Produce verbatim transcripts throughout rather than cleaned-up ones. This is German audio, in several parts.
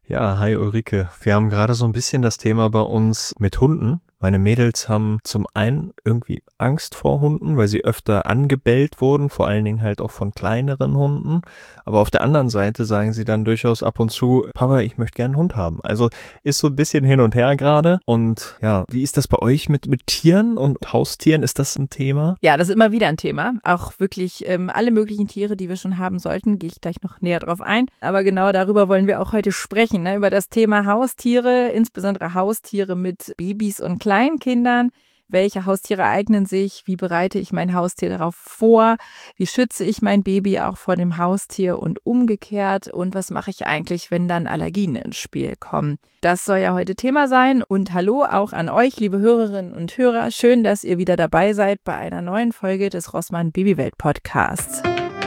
Ja, hi Ulrike. Wir haben gerade so ein bisschen das Thema bei uns mit Hunden. Meine Mädels haben zum einen irgendwie Angst vor Hunden, weil sie öfter angebellt wurden, vor allen Dingen halt auch von kleineren Hunden. Aber auf der anderen Seite sagen sie dann durchaus ab und zu: „Papa, ich möchte gern 'n Hund haben." Also, ist so ein bisschen hin und her gerade. Und ja, wie ist das bei euch mit mit Tieren und Haustieren? Ist das ein Thema? Ja, das ist immer wieder ein Thema. Auch wirklich ähm, alle möglichen Tiere, die wir schon haben sollten, gehe ich gleich noch näher drauf ein. Aber genau darüber wollen wir auch heute sprechen, ne? Über das Thema Haustiere, insbesondere Haustiere mit Babys und Kleinkindern. Welche Haustiere eignen sich? Wie bereite ich mein Haustier darauf vor? Wie schütze ich mein Baby auch vor dem Haustier und umgekehrt? Und was mache ich eigentlich, wenn dann Allergien ins Spiel kommen? Das soll ja heute Thema sein. Und hallo auch an euch, liebe Hörerinnen und Hörer. Schön, dass ihr wieder dabei seid bei einer neuen Folge des Rossmann Babywelt Podcasts.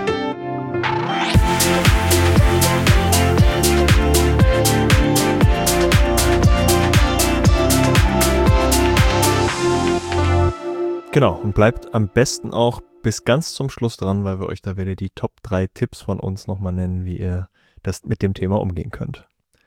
Genau, und bleibt am besten auch bis ganz zum Schluss dran, weil wir euch da wieder die Top drei Tipps von uns nochmal nennen, wie ihr das mit dem Thema umgehen könnt.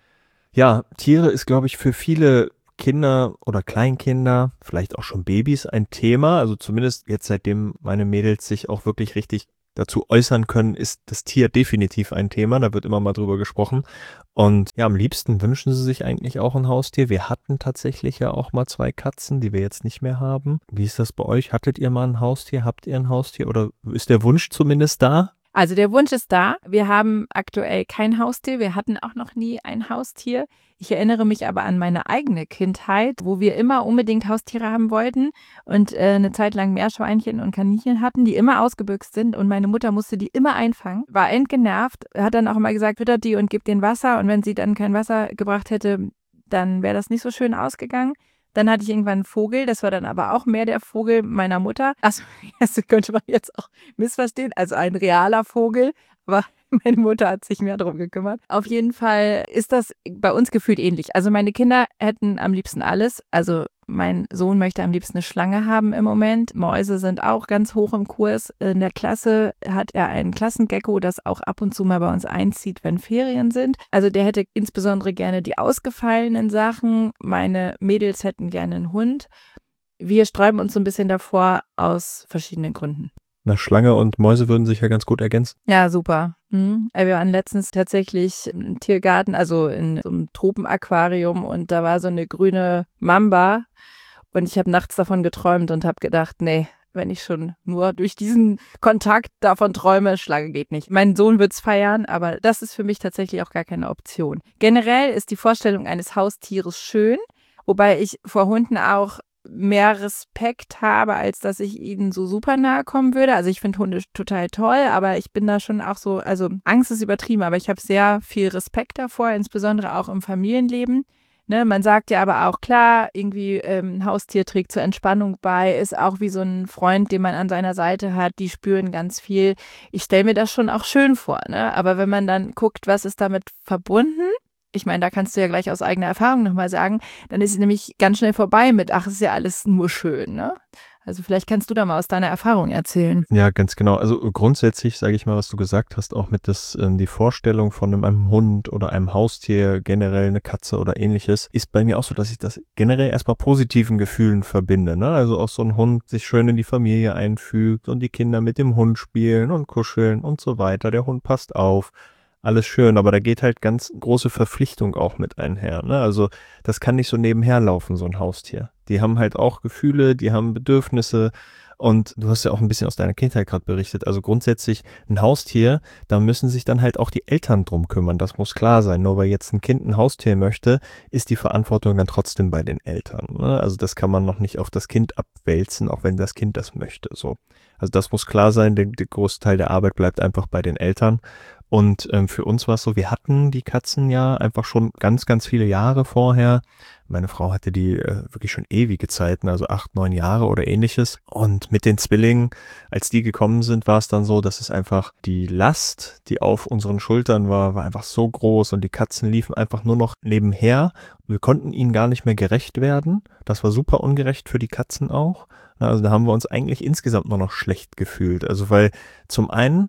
Ja, Tiere ist, glaube ich, für viele Kinder oder Kleinkinder, vielleicht auch schon Babys, ein Thema. Also zumindest jetzt, seitdem meine Mädels sich auch wirklich richtig dazu äußern können, ist das Tier definitiv ein Thema. Da wird immer mal drüber gesprochen. Und ja, am liebsten wünschen sie sich eigentlich auch ein Haustier. Wir hatten tatsächlich ja auch mal zwei Katzen, die wir jetzt nicht mehr haben. Wie ist das bei euch? Hattet ihr mal ein Haustier? Habt ihr ein Haustier? Oder ist der Wunsch zumindest da? Also der Wunsch ist da. Wir haben aktuell kein Haustier. Wir hatten auch noch nie ein Haustier. Ich erinnere mich aber an meine eigene Kindheit, wo wir immer unbedingt Haustiere haben wollten und äh, eine Zeit lang Meerschweinchen und Kaninchen hatten, die immer ausgebüxt sind und meine Mutter musste die immer einfangen, war endgenervt, hat dann auch immer gesagt, füttert die und gebt denen Wasser, und wenn sie dann kein Wasser gebracht hätte, dann wäre das nicht so schön ausgegangen. Dann hatte ich irgendwann einen Vogel, das war dann aber auch mehr der Vogel meiner Mutter. Achso, das könnte man jetzt auch missverstehen, also ein realer Vogel, aber meine Mutter hat sich mehr darum gekümmert. Auf jeden Fall ist das bei uns gefühlt ähnlich. Also meine Kinder hätten am liebsten alles. Also mein Sohn möchte am liebsten eine Schlange haben im Moment. Mäuse sind auch ganz hoch im Kurs. In der Klasse hat er ein Klassengecko, das auch ab und zu mal bei uns einzieht, wenn Ferien sind. Also der hätte insbesondere gerne die ausgefallenen Sachen. Meine Mädels hätten gerne einen Hund. Wir sträuben uns so ein bisschen davor aus verschiedenen Gründen. Na, Schlange und Mäuse würden sich ja ganz gut ergänzen. Ja, super. Mhm. Wir waren letztens tatsächlich im Tiergarten, also in so einem Tropenaquarium, und da war so eine grüne Mamba und ich habe nachts davon geträumt und habe gedacht, nee, wenn ich schon nur durch diesen Kontakt davon träume, Schlange geht nicht. Mein Sohn wird's feiern, aber das ist für mich tatsächlich auch gar keine Option. Generell ist die Vorstellung eines Haustieres schön, wobei ich vor Hunden auch mehr Respekt habe, als dass ich ihnen so super nahe kommen würde. Also ich finde Hunde total toll, aber ich bin da schon auch so, also Angst ist übertrieben, aber ich habe sehr viel Respekt davor, insbesondere auch im Familienleben. Ne, man sagt ja aber auch, klar, irgendwie ähm, ein Haustier trägt zur Entspannung bei, ist auch wie so ein Freund, den man an seiner Seite hat, die spüren ganz viel. Ich stelle mir das schon auch schön vor, ne? Aber wenn man dann guckt, was ist damit verbunden, ich meine, da kannst du ja gleich aus eigener Erfahrung nochmal sagen, dann ist es nämlich ganz schnell vorbei mit, ach, ist ja alles nur schön, ne? Also vielleicht kannst du da mal aus deiner Erfahrung erzählen. Ja, ganz genau. Also grundsätzlich, sage ich mal, was du gesagt hast, auch mit das, ähm, die Vorstellung von einem, einem Hund oder einem Haustier, generell eine Katze oder ähnliches, ist bei mir auch so, dass ich das generell erstmal positiven Gefühlen verbinde. Ne? Also auch so ein Hund sich schön in die Familie einfügt und die Kinder mit dem Hund spielen und kuscheln und so weiter. Der Hund passt auf. Alles schön, aber da geht halt ganz große Verpflichtung auch mit einher. Ne? Also das kann nicht so nebenher laufen, so ein Haustier. Die haben halt auch Gefühle, die haben Bedürfnisse, und du hast ja auch ein bisschen aus deiner Kindheit gerade berichtet. Also grundsätzlich ein Haustier, da müssen sich dann halt auch die Eltern drum kümmern. Das muss klar sein. Nur weil jetzt ein Kind ein Haustier möchte, ist die Verantwortung dann trotzdem bei den Eltern. Ne? Also das kann man noch nicht auf das Kind abwälzen, auch wenn das Kind das möchte. So. Also das muss klar sein. Der, der Großteil der Arbeit bleibt einfach bei den Eltern. Und ähm, für uns war es so, wir hatten die Katzen ja einfach schon ganz, ganz viele Jahre vorher. Meine Frau hatte die äh, wirklich schon ewige Zeiten, also acht, neun Jahre oder ähnliches. Und mit den Zwillingen, als die gekommen sind, war es dann so, dass es einfach die Last, die auf unseren Schultern war, war einfach so groß, und die Katzen liefen einfach nur noch nebenher. Wir konnten ihnen gar nicht mehr gerecht werden. Das war super ungerecht für die Katzen auch. Also da haben wir uns eigentlich insgesamt nur noch schlecht gefühlt. Also weil zum einen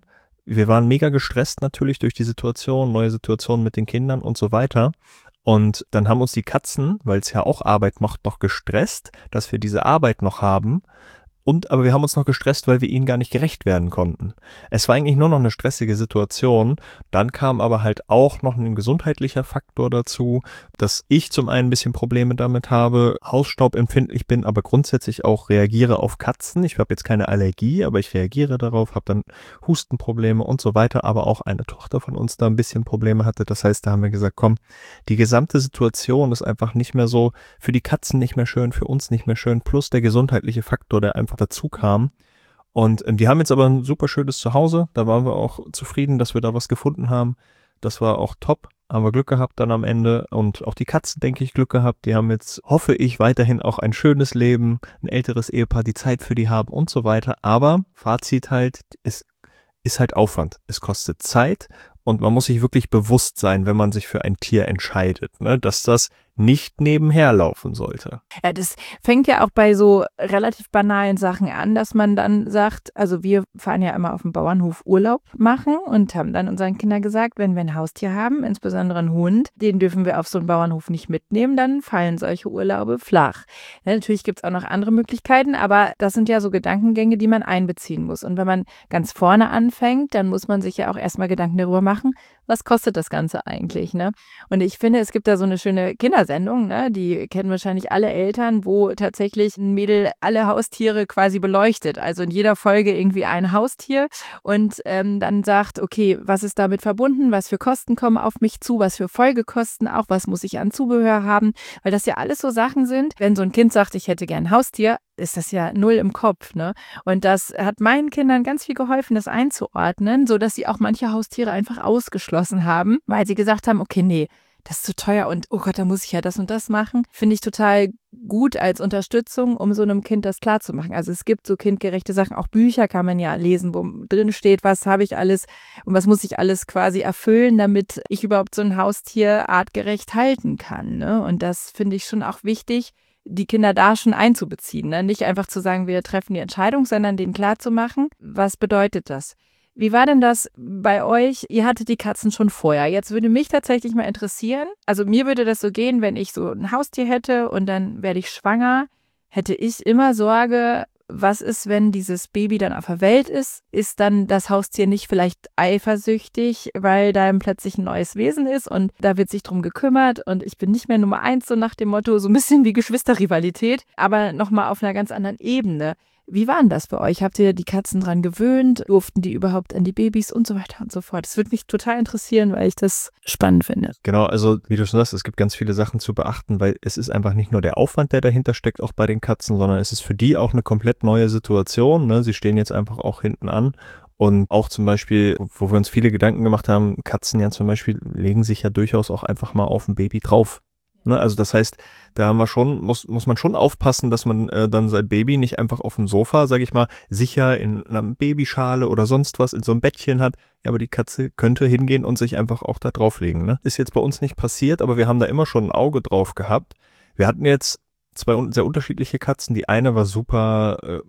wir waren mega gestresst natürlich durch die Situation, neue Situationen mit den Kindern und so weiter. Und dann haben uns die Katzen, weil es ja auch Arbeit macht, noch gestresst, dass wir diese Arbeit noch haben. Und aber wir haben uns noch gestresst, weil wir ihnen gar nicht gerecht werden konnten. Es war eigentlich nur noch eine stressige Situation. Dann kam aber halt auch noch ein gesundheitlicher Faktor dazu, dass ich zum einen ein bisschen Probleme damit habe, hausstaubempfindlich bin, aber grundsätzlich auch reagiere auf Katzen. Ich habe jetzt keine Allergie, aber ich reagiere darauf, habe dann Hustenprobleme und so weiter, aber auch eine Tochter von uns da ein bisschen Probleme hatte. Das heißt, da haben wir gesagt, komm, die gesamte Situation ist einfach nicht mehr so, für die Katzen nicht mehr schön, für uns nicht mehr schön, plus der gesundheitliche Faktor, der einfach dazu kam. Und äh, die haben jetzt aber ein super schönes Zuhause. Da waren wir auch zufrieden, dass wir da was gefunden haben. Das war auch top. Haben wir Glück gehabt dann am Ende. Und auch die Katzen, denke ich, Glück gehabt. Die haben jetzt, hoffe ich, weiterhin auch ein schönes Leben, ein älteres Ehepaar, die Zeit für die haben und so weiter. Aber Fazit halt, es ist halt Aufwand. Es kostet Zeit. Und man muss sich wirklich bewusst sein, wenn man sich für ein Tier entscheidet, ne, dass das nicht nebenher laufen sollte. Ja, das fängt ja auch bei so relativ banalen Sachen an, dass man dann sagt, also wir fahren ja immer auf dem Bauernhof Urlaub machen und haben dann unseren Kindern gesagt, wenn wir ein Haustier haben, insbesondere einen Hund, den dürfen wir auf so einen Bauernhof nicht mitnehmen, dann fallen solche Urlaube flach. Ja, natürlich gibt es auch noch andere Möglichkeiten, aber das sind ja so Gedankengänge, die man einbeziehen muss. Und wenn man ganz vorne anfängt, dann muss man sich ja auch erstmal Gedanken darüber machen, was kostet das Ganze eigentlich, ne? Und ich finde, es gibt da so eine schöne Kindersendung, ne? Die kennen wahrscheinlich alle Eltern, wo tatsächlich ein Mädel alle Haustiere quasi beleuchtet. Also in jeder Folge irgendwie ein Haustier und ähm, dann sagt, okay, was ist damit verbunden, was für Kosten kommen auf mich zu, was für Folgekosten auch, was muss ich an Zubehör haben, weil das ja alles so Sachen sind, wenn so ein Kind sagt, ich hätte gern ein Haustier, ist das ja null im Kopf, ne? Und das hat meinen Kindern ganz viel geholfen, das einzuordnen, sodass sie auch manche Haustiere einfach ausgeschlossen haben, weil sie gesagt haben, okay, nee, das ist zu teuer und oh Gott, da muss ich ja das und das machen. Finde ich total gut als Unterstützung, um so einem Kind das klarzumachen. Also es gibt so kindgerechte Sachen, auch Bücher kann man ja lesen, wo drin steht, was habe ich alles und was muss ich alles quasi erfüllen, damit ich überhaupt so ein Haustier artgerecht halten kann, ne? Und das finde ich schon auch wichtig, die Kinder da schon einzubeziehen, ne? Nicht einfach zu sagen, wir treffen die Entscheidung, sondern denen klarzumachen, was bedeutet das? Wie war denn das bei euch? Ihr hattet die Katzen schon vorher. Jetzt würde mich tatsächlich mal interessieren, also mir würde das so gehen, wenn ich so ein Haustier hätte und dann werde ich schwanger, hätte ich immer Sorge, was ist, wenn dieses Baby dann auf der Welt ist? Ist dann das Haustier nicht vielleicht eifersüchtig, weil da plötzlich ein neues Wesen ist und da wird sich drum gekümmert und ich bin nicht mehr Nummer eins, so nach dem Motto, so ein bisschen wie Geschwisterrivalität, aber nochmal auf einer ganz anderen Ebene. Wie war denn das bei euch? Habt ihr die Katzen dran gewöhnt? Durften die überhaupt an die Babys und so weiter und so fort? Das würde mich total interessieren, weil ich das spannend finde. Genau, also wie du schon sagst, es gibt ganz viele Sachen zu beachten, weil es ist einfach nicht nur der Aufwand, der dahinter steckt, auch bei den Katzen, sondern es ist für die auch eine komplett neue Situation, ne? Sie stehen jetzt einfach auch hinten an. Und auch zum Beispiel, wo wir uns viele Gedanken gemacht haben, Katzen ja zum Beispiel legen sich ja durchaus auch einfach mal auf ein Baby drauf. Ne? Also das heißt, da haben wir schon, muss, muss man schon aufpassen, dass man äh, dann sein Baby nicht einfach auf dem Sofa, sage ich mal, sicher in einer Babyschale oder sonst was in so einem Bettchen hat. Ja, aber die Katze könnte hingehen und sich einfach auch da drauflegen. Ne? Ist jetzt bei uns nicht passiert, aber wir haben da immer schon ein Auge drauf gehabt. Wir hatten jetzt zwei sehr unterschiedliche Katzen. Die eine war super äh,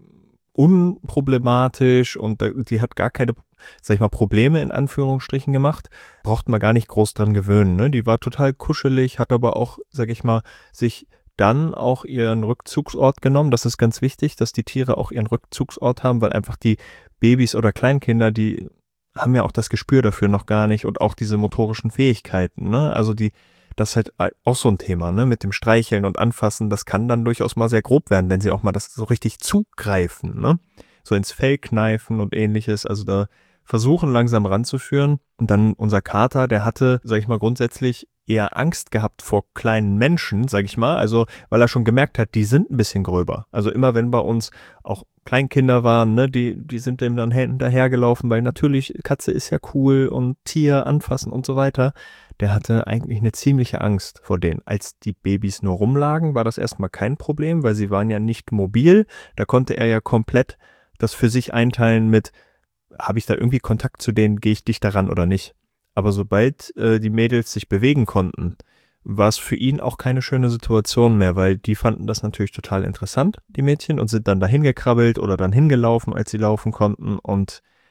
unproblematisch und die hat gar keine, sag ich mal, Probleme in Anführungsstrichen gemacht. Braucht man gar nicht groß dran gewöhnen. Ne? Die war total kuschelig, hat aber auch, sag ich mal, sich dann auch ihren Rückzugsort genommen. Das ist ganz wichtig, dass die Tiere auch ihren Rückzugsort haben, weil einfach die Babys oder Kleinkinder, die haben ja auch das Gespür dafür noch gar nicht und auch diese motorischen Fähigkeiten. Ne? Also die Das ist halt auch so ein Thema, ne, mit dem Streicheln und Anfassen, das kann dann durchaus mal sehr grob werden, wenn sie auch mal das so richtig zugreifen, ne, so ins Fell kneifen und ähnliches, also da versuchen langsam ranzuführen. Und dann unser Kater, der hatte, sag ich mal, grundsätzlich eher Angst gehabt vor kleinen Menschen, sag ich mal, also weil er schon gemerkt hat, die sind ein bisschen gröber. Also immer wenn bei uns auch Kleinkinder waren, ne, die, die sind dem dann hinterhergelaufen, weil natürlich Katze ist ja cool und Tier anfassen und so weiter. Der hatte eigentlich eine ziemliche Angst vor denen. Als die Babys nur rumlagen, war das erstmal kein Problem, weil sie waren ja nicht mobil. Da konnte er ja komplett das für sich einteilen mit, habe ich da irgendwie Kontakt zu denen, gehe ich dicht daran oder nicht. Aber sobald äh, die Mädels sich bewegen konnten, war es für ihn auch keine schöne Situation mehr, weil die fanden das natürlich total interessant, die Mädchen, und sind dann dahin gekrabbelt oder dann hingelaufen, als sie laufen konnten. Und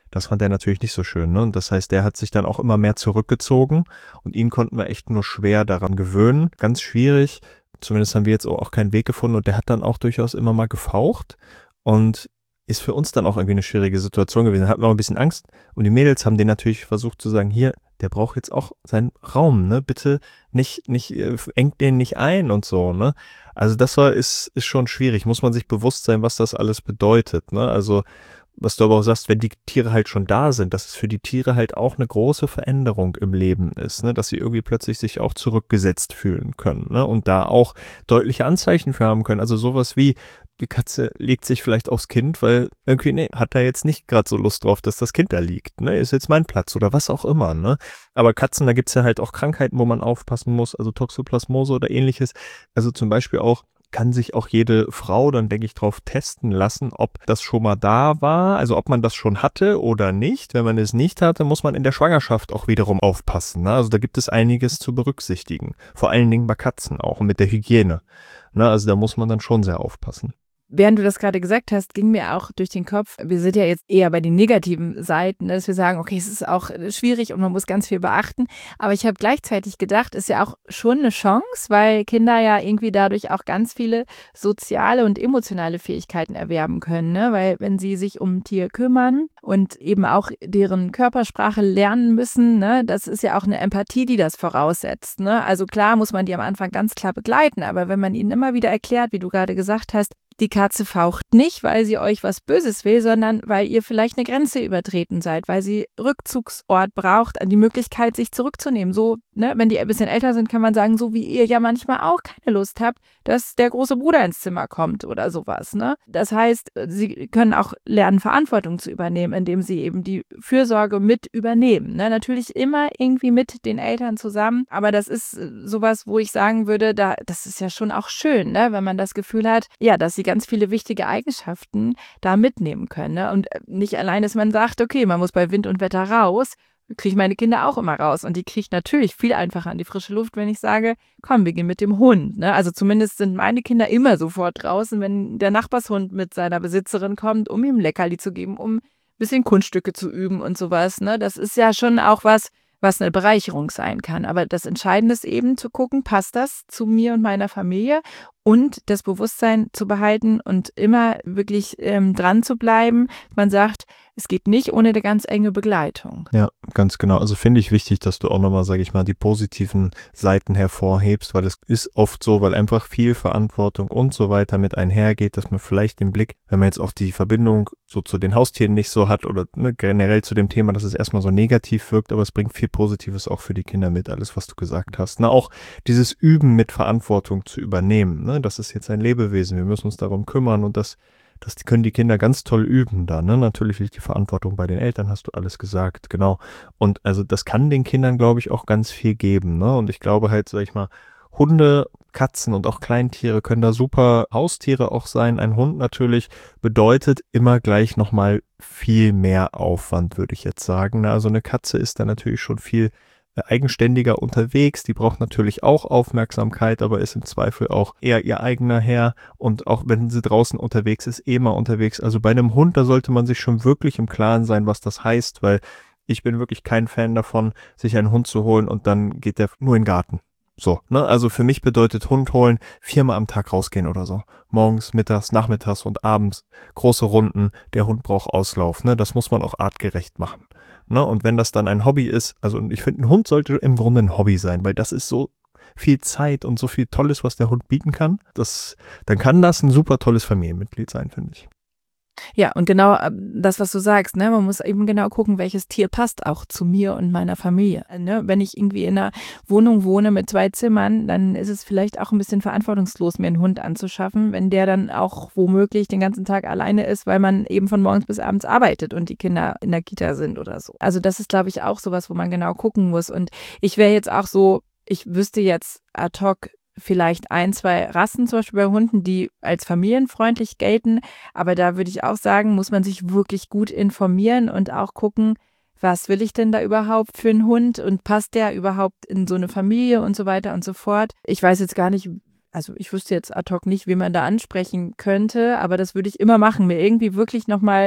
Das fand er natürlich nicht so schön, ne? Und das heißt, der hat sich dann auch immer mehr zurückgezogen und ihn konnten wir echt nur schwer daran gewöhnen. Ganz schwierig. Zumindest haben wir jetzt auch keinen Weg gefunden und der hat dann auch durchaus immer mal gefaucht und ist für uns dann auch irgendwie eine schwierige Situation gewesen. Da hatten wir auch ein bisschen Angst und die Mädels haben den natürlich versucht zu sagen, hier, der braucht jetzt auch seinen Raum, ne? Bitte nicht, nicht, äh, engt den nicht ein und so, ne? Also das war, ist, ist schon schwierig. Muss man sich bewusst sein, was das alles bedeutet, ne? Also, was du aber auch sagst, wenn die Tiere halt schon da sind, dass es für die Tiere halt auch eine große Veränderung im Leben ist, ne? Dass sie irgendwie plötzlich sich auch zurückgesetzt fühlen können, ne? Und da auch deutliche Anzeichen für haben können. Also sowas wie, die Katze legt sich vielleicht aufs Kind, weil irgendwie, nee, hat er jetzt nicht gerade so Lust drauf, dass das Kind da liegt, ne? Ist jetzt mein Platz oder was auch immer, ne? Aber Katzen, da gibt's ja halt auch Krankheiten, wo man aufpassen muss, also Toxoplasmose oder ähnliches. Also zum Beispiel auch, kann sich auch jede Frau dann, denke ich, drauf testen lassen, ob das schon mal da war, also ob man das schon hatte oder nicht. Wenn man es nicht hatte, muss man in der Schwangerschaft auch wiederum aufpassen, ne? Also da gibt es einiges zu berücksichtigen. Vor allen Dingen bei Katzen auch und mit der Hygiene, ne? Also da muss man dann schon sehr aufpassen. Während du das gerade gesagt hast, ging mir auch durch den Kopf, wir sind ja jetzt eher bei den negativen Seiten, dass wir sagen, okay, es ist auch schwierig und man muss ganz viel beachten. Aber ich habe gleichzeitig gedacht, ist ja auch schon eine Chance, weil Kinder ja irgendwie dadurch auch ganz viele soziale und emotionale Fähigkeiten erwerben können, ne? Weil wenn sie sich um ein Tier kümmern und eben auch deren Körpersprache lernen müssen, ne, das ist ja auch eine Empathie, die das voraussetzt, ne? Also klar muss man die am Anfang ganz klar begleiten, aber wenn man ihnen immer wieder erklärt, wie du gerade gesagt hast, die Katze faucht nicht, weil sie euch was Böses will, sondern weil ihr vielleicht eine Grenze übertreten seid, weil sie Rückzugsort braucht, die Möglichkeit, sich zurückzunehmen. So, ne, wenn die ein bisschen älter sind, kann man sagen, so wie ihr ja manchmal auch keine Lust habt, dass der große Bruder ins Zimmer kommt oder sowas, ne? Das heißt, sie können auch lernen, Verantwortung zu übernehmen, indem sie eben die Fürsorge mit übernehmen, ne? Natürlich immer irgendwie mit den Eltern zusammen, aber das ist sowas, wo ich sagen würde, da, das ist ja schon auch schön, ne, wenn man das Gefühl hat, ja, dass sie ganz viele wichtige Eigenschaften da mitnehmen können, ne? Und nicht allein, dass man sagt, okay, man muss bei Wind und Wetter raus, kriege ich meine Kinder auch immer raus. Und die kriege ich natürlich viel einfacher an die frische Luft, wenn ich sage, komm, wir gehen mit dem Hund, ne? Also zumindest sind meine Kinder immer sofort draußen, wenn der Nachbarshund mit seiner Besitzerin kommt, um ihm Leckerli zu geben, um ein bisschen Kunststücke zu üben und sowas, ne? Das ist ja schon auch was, was eine Bereicherung sein kann. Aber das Entscheidende ist eben zu gucken, passt das zu mir und meiner Familie? Und das Bewusstsein zu behalten und immer wirklich ähm, dran zu bleiben. Man sagt, es geht nicht ohne eine ganz enge Begleitung. Ja, ganz genau. Also finde ich wichtig, dass du auch nochmal, sage ich mal, die positiven Seiten hervorhebst, weil es ist oft so, weil einfach viel Verantwortung und so weiter mit einhergeht, dass man vielleicht den Blick, wenn man jetzt auch die Verbindung so zu den Haustieren nicht so hat oder ne, generell zu dem Thema, dass es erstmal so negativ wirkt, aber es bringt viel Positives auch für die Kinder mit, alles, was du gesagt hast. Ne? Auch dieses Üben mit Verantwortung zu übernehmen, ne? Das ist jetzt ein Lebewesen, wir müssen uns darum kümmern und das Das können die Kinder ganz toll üben da, ne? Natürlich liegt die Verantwortung bei den Eltern, hast du alles gesagt, genau. Und also das kann den Kindern, glaube ich, auch ganz viel geben, ne? Und ich glaube halt, sag ich mal, Hunde, Katzen und auch Kleintiere können da super Haustiere auch sein. Ein Hund natürlich bedeutet immer gleich nochmal viel mehr Aufwand, würde ich jetzt sagen, ne? Also eine Katze ist da natürlich schon viel eigenständiger unterwegs, die braucht natürlich auch Aufmerksamkeit, aber ist im Zweifel auch eher ihr eigener Herr und auch wenn sie draußen unterwegs ist, eh mal unterwegs. Also bei einem Hund, da sollte man sich schon wirklich im Klaren sein, was das heißt, weil ich bin wirklich kein Fan davon, sich einen Hund zu holen und dann geht der nur in den Garten. So, ne? Also für mich bedeutet Hund holen, viermal am Tag rausgehen oder so. Morgens, mittags, nachmittags und abends große Runden. Der Hund braucht Auslauf, ne? Das muss man auch artgerecht machen. Ne? Und wenn das dann ein Hobby ist, also ich finde, ein Hund sollte im Grunde ein Hobby sein, weil das ist so viel Zeit und so viel Tolles, was der Hund bieten kann. Das, dann kann das ein super tolles Familienmitglied sein, finde ich. Ja, und genau das, was du sagst, ne, man muss eben genau gucken, welches Tier passt auch zu mir und meiner Familie. Ne? Wenn ich irgendwie in einer Wohnung wohne mit zwei Zimmern, dann ist es vielleicht auch ein bisschen verantwortungslos, mir einen Hund anzuschaffen, wenn der dann auch womöglich den ganzen Tag alleine ist, weil man eben von morgens bis abends arbeitet und die Kinder in der Kita sind oder so. Also das ist, glaube ich, auch sowas, wo man genau gucken muss. Und ich wäre jetzt auch so, ich wüsste jetzt ad hoc vielleicht ein, zwei Rassen, zum Beispiel bei Hunden, die als familienfreundlich gelten. Aber da würde ich auch sagen, muss man sich wirklich gut informieren und auch gucken, was will ich denn da überhaupt für einen Hund und passt der überhaupt in so eine Familie und so weiter und so fort. Ich weiß jetzt gar nicht, also ich wüsste jetzt ad hoc nicht, wie man da ansprechen könnte, aber das würde ich immer machen, mir irgendwie wirklich nochmal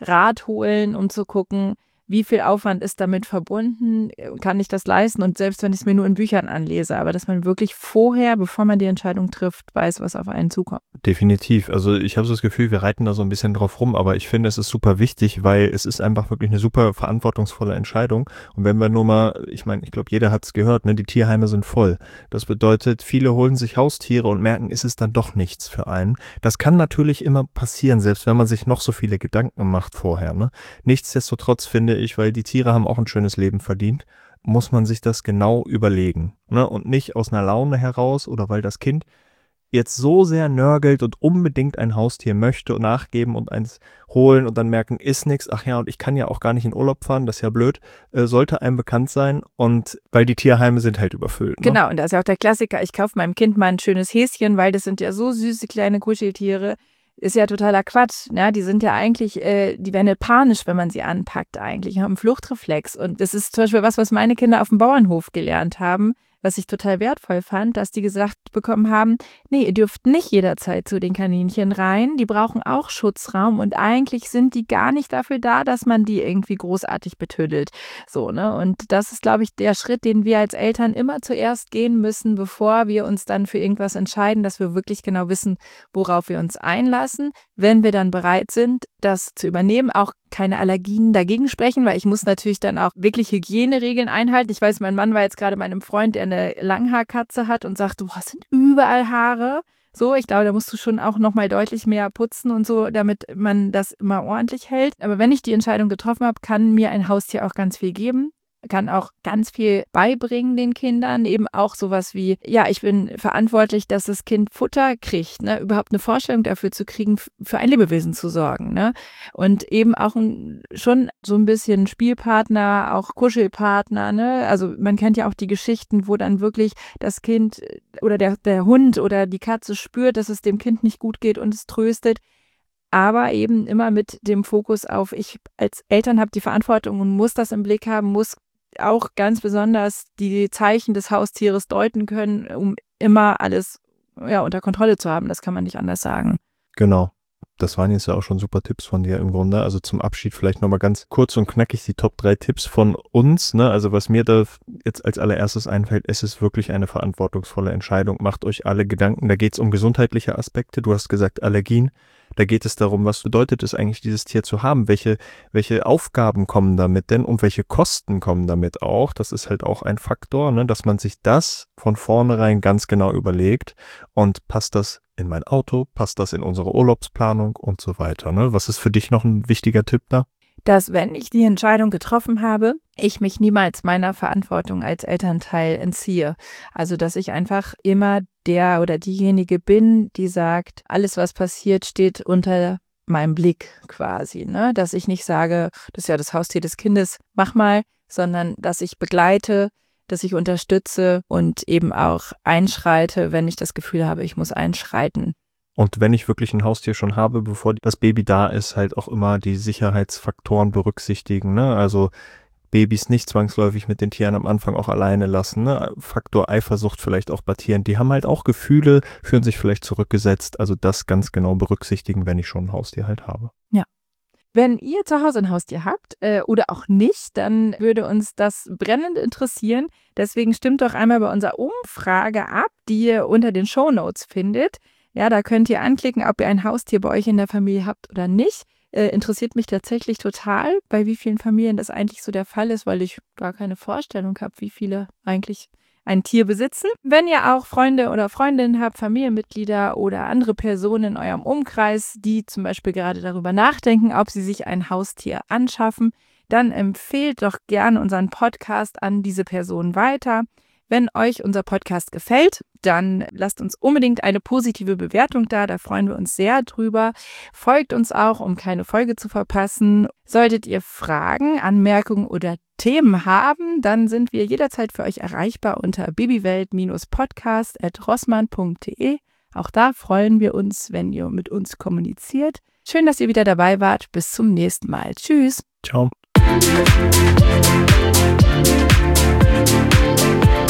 Rat holen, um zu gucken, wie viel Aufwand ist damit verbunden, kann ich das leisten und selbst wenn ich es mir nur in Büchern anlese, aber dass man wirklich vorher, bevor man die Entscheidung trifft, weiß, was auf einen zukommt. Definitiv. Also ich habe so das Gefühl, wir reiten da so ein bisschen drauf rum, aber ich finde, es ist super wichtig, weil es ist einfach wirklich eine super verantwortungsvolle Entscheidung. Und wenn wir nur mal, ich meine, ich glaube, jeder hat es gehört, ne, die Tierheime sind voll. Das bedeutet, viele holen sich Haustiere und merken, ist es dann doch nichts für einen. Das kann natürlich immer passieren, selbst wenn man sich noch so viele Gedanken macht vorher. Ne? Nichtsdestotrotz finde ich, weil die Tiere haben auch ein schönes Leben verdient, muss man sich das genau überlegen. Ne? Und nicht aus einer Laune heraus oder weil das Kind jetzt so sehr nörgelt und unbedingt ein Haustier möchte und nachgeben und eins holen und dann merken, ist nichts, ach ja, und ich kann ja auch gar nicht in Urlaub fahren, das ist ja blöd, äh, sollte einem bekannt sein und weil die Tierheime sind halt überfüllt. Ne? Genau, und das ist ja auch der Klassiker, ich kaufe meinem Kind mal ein schönes Häschen, weil das sind ja so süße kleine Kuscheltiere. Ist ja totaler Quatsch, ne? Die sind ja eigentlich, äh, die werden ja panisch, wenn man sie anpackt eigentlich, haben einen Fluchtreflex. Und das ist zum Beispiel was, was meine Kinder auf dem Bauernhof gelernt haben, was ich total wertvoll fand, dass die gesagt bekommen haben, nee, ihr dürft nicht jederzeit zu den Kaninchen rein, die brauchen auch Schutzraum und eigentlich sind die gar nicht dafür da, dass man die irgendwie großartig betüdelt. So, ne? Und das ist, glaube ich, der Schritt, den wir als Eltern immer zuerst gehen müssen, bevor wir uns dann für irgendwas entscheiden, dass wir wirklich genau wissen, worauf wir uns einlassen. Wenn wir dann bereit sind, das zu übernehmen, auch keine Allergien dagegen sprechen, weil ich muss natürlich dann auch wirklich Hygieneregeln einhalten. Ich weiß, mein Mann war jetzt gerade bei einem Freund, der eine Langhaarkatze hat und sagt, boah, es sind überall Haare. So, ich glaube, da musst du schon auch nochmal deutlich mehr putzen und so, damit man das immer ordentlich hält. Aber wenn ich die Entscheidung getroffen habe, kann mir ein Haustier auch ganz viel geben. Kann auch ganz viel beibringen den Kindern, eben auch sowas wie, ja, ich bin verantwortlich, dass das Kind Futter kriegt, ne, überhaupt eine Vorstellung dafür zu kriegen, für ein Lebewesen zu sorgen, ne, und eben auch ein, schon so ein bisschen Spielpartner, auch Kuschelpartner, ne, also man kennt ja auch die Geschichten, wo dann wirklich das Kind oder der, der Hund oder die Katze spürt, dass es dem Kind nicht gut geht und es tröstet. Aber eben immer mit dem Fokus auf, ich als Eltern habe die Verantwortung und muss das im Blick haben, muss auch ganz besonders die Zeichen des Haustieres deuten können, um immer alles ja, unter Kontrolle zu haben. Das kann man nicht anders sagen. Genau. Das waren jetzt ja auch schon super Tipps von dir im Grunde. Also zum Abschied vielleicht nochmal ganz kurz und knackig die Top drei Tipps von uns. Ne? Also was mir da jetzt als allererstes einfällt, es ist wirklich eine verantwortungsvolle Entscheidung. Macht euch alle Gedanken. Da geht es um gesundheitliche Aspekte. Du hast gesagt Allergien. Da geht es darum, was bedeutet es eigentlich, dieses Tier zu haben? Welche, welche Aufgaben kommen damit denn und welche Kosten kommen damit auch? Das ist halt auch ein Faktor, ne? Dass man sich das von vornherein ganz genau überlegt und passt das in mein Auto, passt das in unsere Urlaubsplanung und so weiter. Ne? Was ist für dich noch ein wichtiger Tipp da? Dass, wenn ich die Entscheidung getroffen habe, ich mich niemals meiner Verantwortung als Elternteil entziehe. Also, dass ich einfach immer der oder diejenige bin, die sagt, alles, was passiert, steht unter meinem Blick quasi. Ne? Dass ich nicht sage, das ist ja das Haustier des Kindes, mach mal, sondern dass ich begleite, dass ich unterstütze und eben auch einschreite, wenn ich das Gefühl habe, ich muss einschreiten. Und wenn ich wirklich ein Haustier schon habe, bevor das Baby da ist, halt auch immer die Sicherheitsfaktoren berücksichtigen. Ne? Also Babys nicht zwangsläufig mit den Tieren am Anfang auch alleine lassen. Ne? Faktor Eifersucht vielleicht auch bei Tieren. Die haben halt auch Gefühle, fühlen sich vielleicht zurückgesetzt. Also das ganz genau berücksichtigen, wenn ich schon ein Haustier halt habe. Ja. Wenn ihr zu Hause ein Haustier habt äh, oder auch nicht, dann würde uns das brennend interessieren. Deswegen stimmt doch einmal bei unserer Umfrage ab, die ihr unter den Shownotes findet. Ja, da könnt ihr anklicken, ob ihr ein Haustier bei euch in der Familie habt oder nicht. Äh, interessiert mich tatsächlich total, bei wie vielen Familien das eigentlich so der Fall ist, weil ich gar keine Vorstellung habe, wie viele eigentlich ein Tier besitzen. Wenn ihr auch Freunde oder Freundinnen habt, Familienmitglieder oder andere Personen in eurem Umkreis, die zum Beispiel gerade darüber nachdenken, ob sie sich ein Haustier anschaffen, dann empfehlt doch gerne unseren Podcast an diese Person weiter. Wenn euch unser Podcast gefällt, dann lasst uns unbedingt eine positive Bewertung da, da freuen wir uns sehr drüber. Folgt uns auch, um keine Folge zu verpassen. Solltet ihr Fragen, Anmerkungen oder Themen haben, dann sind wir jederzeit für euch erreichbar unter babywelt podcast at rossmann punkt de. Auch da freuen wir uns, wenn ihr mit uns kommuniziert. Schön, dass ihr wieder dabei wart. Bis zum nächsten Mal. Tschüss. Ciao.